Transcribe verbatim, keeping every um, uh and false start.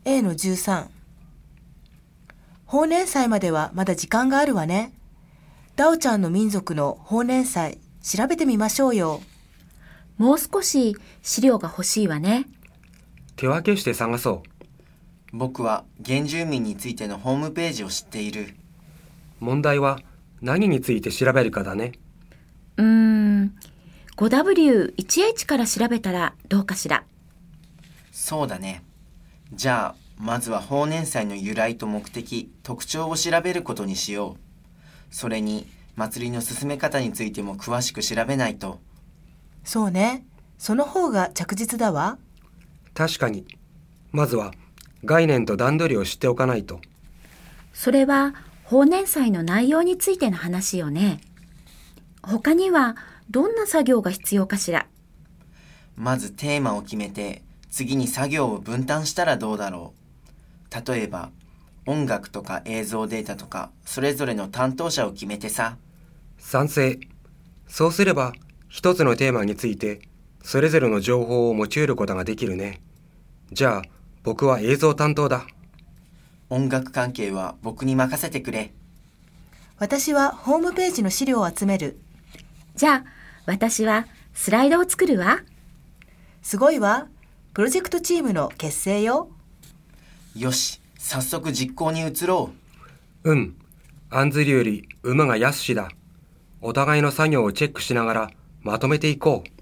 エー のじゅうさん。法年祭まではまだ時間があるわね。ダオちゃんの民族の法年祭、調べてみましょうよ。 もう少し資料が欲しいわね。 手分けして探そう。 僕は原住民についてのホームページを知っている。 問題は何について調べるかだね。 うーん、ごダブリューいちエイチ から調べたらどうかしら。 そうだね。じゃあ、まずは法年祭の由来と目的、特徴を調べることにしよう。それに、祭りの進め方についても詳しく調べないと。 そうね。その方が着実だわ。 確かに。まずは概念と段取りを知っておかないと。 それは法年祭の内容についての話よね。他にはどんな作業が必要かしら。 まずテーマを決めて、次に作業を分担したらどうだろう。例えば、音楽とか映像データとか、それぞれの担当者を決めてさ。 賛成。そうすれば、一つのテーマについて、それぞれの情報を持ち得ることができるね。じゃあ、僕は映像担当だ。 音楽関係は僕に任せてくれ。 私はホームページの資料を集める。 じゃあ、私はスライドを作るわ。 すごいわ。プロジェクトチームの結成よ。 よし、早速実行に移ろうん。案ずるより馬が安しだ。お互いの作業をチェックしながらまとめていこう。